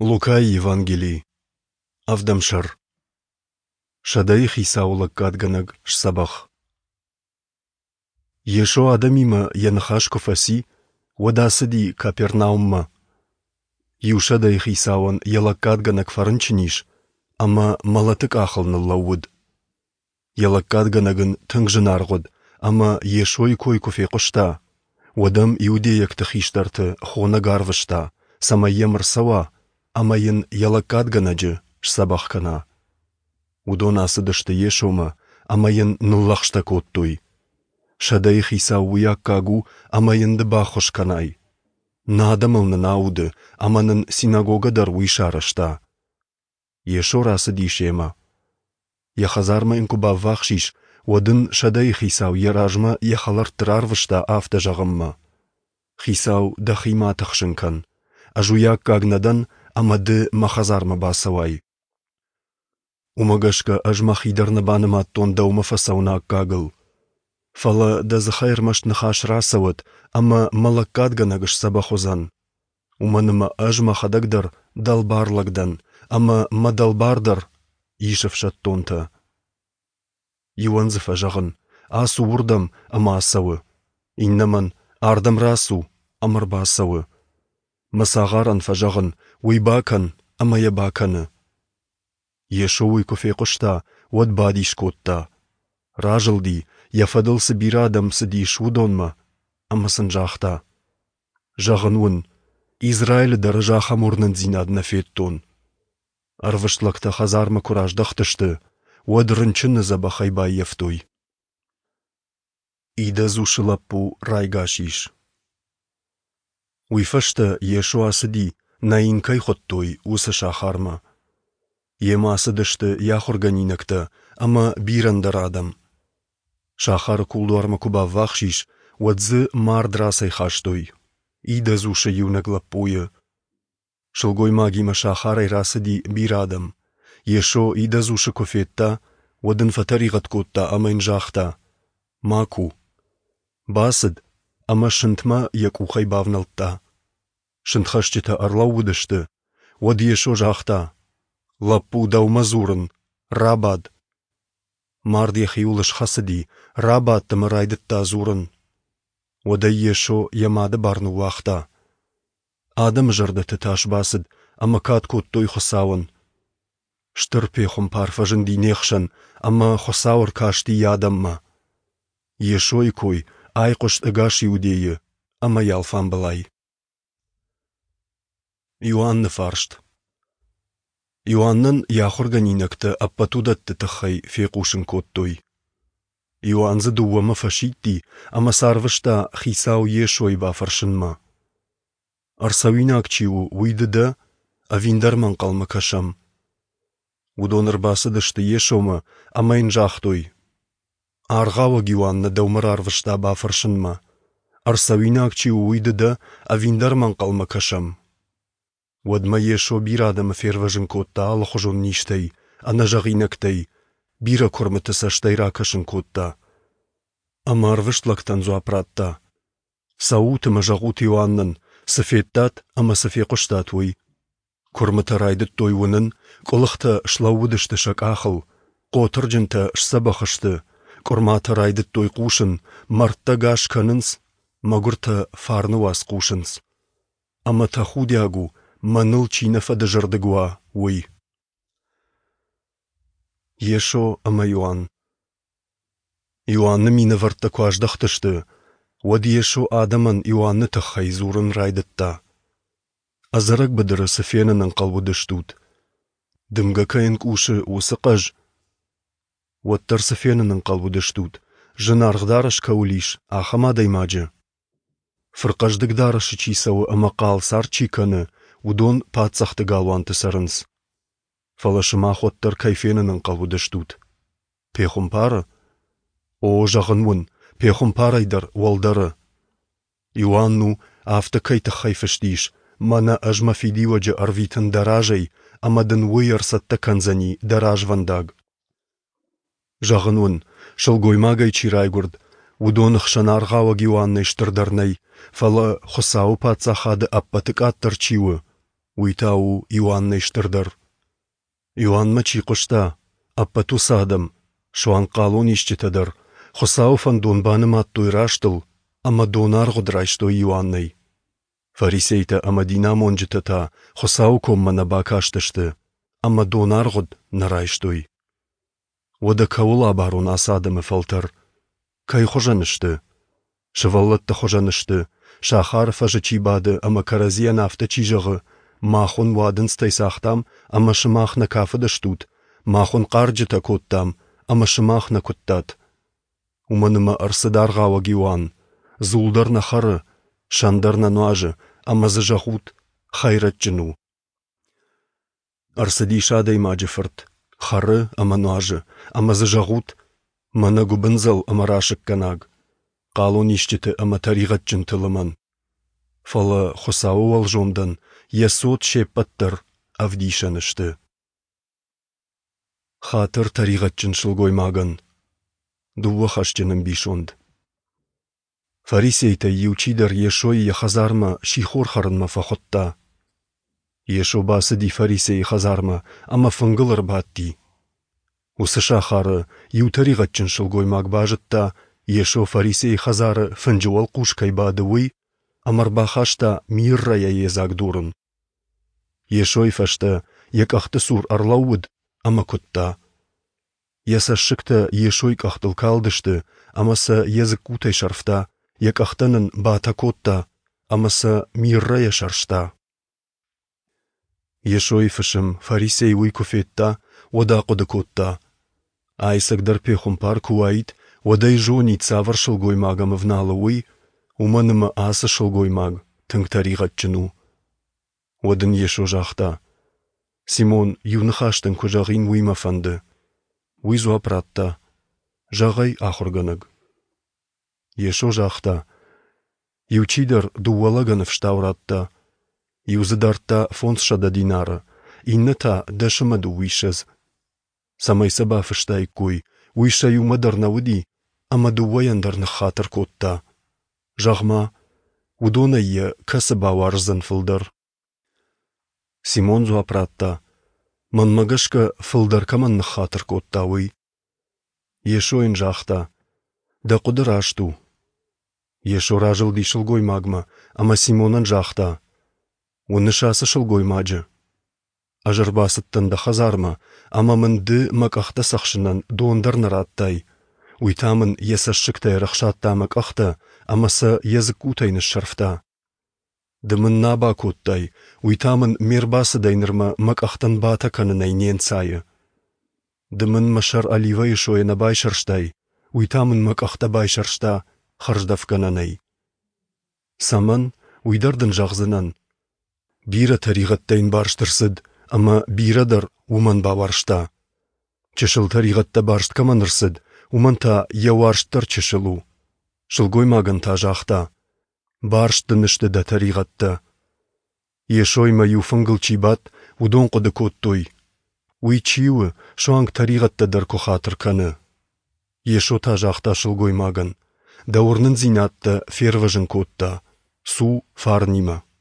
Лукай Евангелий. Авдамшар. Шадайх Исаулак Кадганаг Шсабах. Ешо Адамима Янхашко Фаси, Вадасади Капернаумма. Юшадайх Исауан Ялакадганаг Фарнчиниш, Ама Малатык Ахалны Лауд. Ялакадганагын Тынгжынаргод, Ама Ешой Койкуфе Кошта. Вадам Иудеяк Тахиштарты Хона Гарвышта, Самаемр Сава. Амайын ялакадганаджы шсабахкана. Удонасы дышты ешома, амайын ныллахшта коттой. Шадайх Исау уяккагу, амайынды бахошканай. Надамылны науды, аманын синагогадар уишарышта. Ешо расы дишема. Яхазарма инкуба вахшиш, вадын Шадайх Исау яражма яхалар трарвышта афта жағымма. Хисау дахима тахшынкан. Ажуяккагнадан Амады махазарма басавай. Умагашка ажмахидарна баныма тонда умафасауна аккагыл. Фала да захайрмаш нахаш расават, ама малаккадганагыш сабахозан. Уманыма ажмахадагдар далбарлагдан, ама мадалбардар ишевшат тонта. Юанзыф ажағын, асу урдам ама асавы. Иннаман ардам расу амар басавы. Масағаран фажағын, уйбакан, амая баканы. Ешоуй кофе кошта, вот бадиш котта. Ражылди, яфадылсы бирадам сыдиш удонма, амасын жақта. Жағын уын, Израиль дары жақамурнын зинадна феттон. Арвыштлакта хазарма кураждақтышты, уадрынчыны забахайбай ефтой. Ида зушылаппу райгашиш. Уйфашта Ешо асыди, наинкай хоттой усы шахарма. Ема асыдышты яхурганинакта, ама бирандар адам. Шахар кулдуарма куба вахшиш, вадзы мардрасай хаштой. Ида зуша юнаглаппуя. Шылгой магима шахарай расыди бирадам. Ешо ида зуша кофетта, вадын фатаригат котта амайн жахта. Маку. Басыд, ама шынтма якухай бавналтта. Шынтхашчыта арлаудышты, вад Ешо жахта. Лаппу даумазурын, рабад. Мардех юлыш хасыди, рабад тамырайдытта зурын. Вада Ешо ямады барну вахта. Адам жырды тыташ басыд, ама кат коттой хосауын. Штырпе хумпарфажын динехшан, ама хосауыр кашти ядамма. Ешо икой, айқошт ыгаш иудейы, ама ялфан былай. Иоанны фаршт. Иоаннын яхурганинакты аппатудатты тахай фекушын коттой. Иоанзы дуама фашитти, ама сарвышта хисау Ешой бафаршынма. Арсавина акчиу уйдыда, а виндарман қалма кашам. Удоныр басыдышты Ешома, амайн жахтой. Арғава Иоанны даумыр арвышта бафаршынма. Арсавина акчиу уйдыда, а виндарман қалма кашам. Вадма Ешо бирадама ферважын котта алхожон ништей, ана жағинактей, бира кормыты саштайра кашын котта. Ама арвыштлактан зуапратта. Саутыма жағут Иоаннын, сафеттат, ама сафе коштат уй. Кормыты райды тойвынын, колыхта шлаудышты шак ахыл, котыржынта шсабахышты, корматы райды той кушын, мартта гаш канынс, магурта фарнуас кушынс. Ама тахудягу, маныл чинафа да жардыгуа, уй. Ешо ама Иоанн. Иоанны мина варта куаждахтышты, вад Ешо адаман Иоанны тахай зурын райдытта. Азарак бадыры сафенанын қалбудыштут. Дымга кайын кушы усы қаж. Ваттар сафенанын қалбудыштут. Жынарғдарыш каулиш, ахамадай маджы. Фырқаждыгдарышы чисауы амақал сар чиканы, удон патсахты галуанты сарынс. Фалашыма хоттар кайфенанын қалбудыштут. Пехумпары? О, жағынвын, пехумпарайдар уалдары. Иоанну афты кайты хайфыштиш, мана ажма фидиваджы арвитын даражай, амадын уйарсатта канзани даражвандаг. Жағынвын, шылгоймагай чирайгурд, удонық шанарғауаг Иоанны штырдарнай, фала хосау патсахады аппатык аттар чиуы. Уйтау Иоанна иштырдыр. Иоанна чиқышта, аппату садым, шуан қалон ишчетадыр, хосау фандон баным аттуй раштыл, ама донар ғудрайштой Иоаннай. Фарисейта ама динамон житата, хосау коммана бакаштышты, ама донар ғуд нарайштой. Ода каула барун асадымы фалтыр. Кай хожанышты. Шываллатта хожанышты. Шахарфа жычибады, ама каразия нафта чижығы. Махун вадын стайсахтам, ама шымахна кафыдаштут. Махун қарджыта коттам, ама шымахна коттат. Уманыма арсыдар гава гиван. Зулдар на хары, шандар на нуажы, ама зажахут, хайрат джину. Арсыди шадай маджифырт. Хары ама нуажы, ама зажахут, мана губынзал ама рашык канаг. Қалон ишчеті ама таригат джин тылыман. Фала хосау алжомдан, ясот шеппаттыр, авдишанышты. Хатыр таригат джин шылгоймаган. Дува хашчыным бишонд. Фарисейта иучидер ешой яхазарма шихор харынма фахотта. Ешо басы ди фарисей хазарма, ама фынгылыр батти. Усы шахары иутаригатчын шылгоймаг бажытта, ешо фарисей хазары фынжуал кушкай бадывый, амарбахашта миррая езак дурын. Ешой фашта якахты сур арлауыд, ама кутта. Ясашыкта ешой кахтыл калдышты, амаса язык кутай шарфта, якахтанын бата котта, амаса миррая шаршта. Ешой фышым фарисей уйкуфетта, ода коды котта. Айсагдар пехумпар куаит, одай жони цавар шылгоймагам вналы уманымы асы шылгоймаг, тыңтаригатчыну. Одын ешо жахта. Симон юнхаштын кожағин уймафанды. Уйзу апратта. Жағай ахурганыг. Ешо жахта. Иучидер дуалаганов штауратта. Юзыдарта фонсшада динара. Инната дашымаду уйшыз. Самайса бафыштай куй. Уйша юмадар науди. Амаду ваяндарны хатыр котта. Жағма. Удонайя касы баварзын фылдар. Симон зуапратта. Манмагашка фылдар каманны хатыр котта уй. Ешоин жахта. Да кудырашту. Ешо ражыл ди шылгоймагма, ама Симонан жахта. Уны шасы шылгоймаджы. Ажырбасыттын да хазарма, ама мынды макахта сақшынан дондар нараттай. Уйтамын есашшыктай рахшатта макахта, амаса язык утайны шарфта. Дымын наба коттай, уйтамын мербасы дайнырма макахтан бата канынай нен цайы. Дымын машар алива ешоена байшарштай, уйтамын макахта байшаршта, харждав кананай. Саман уйдардын жағзынан. Бира таригаттайн барштырсыд, ама бирадар уман баваршта. Чешыл таригатта баршт каманырсыд, уманта яваршттар чешылу. Шылгоймаган та жахта. Барштынышты да таригатта. Ешойма юфынгыл чибат, удон коды коттой. Уй чиуы, шуанг таригатта дар кохатыр каны. Ешо та жахта шылгоймаган. Да орнын зинатта ферважын котта. Су фарнима.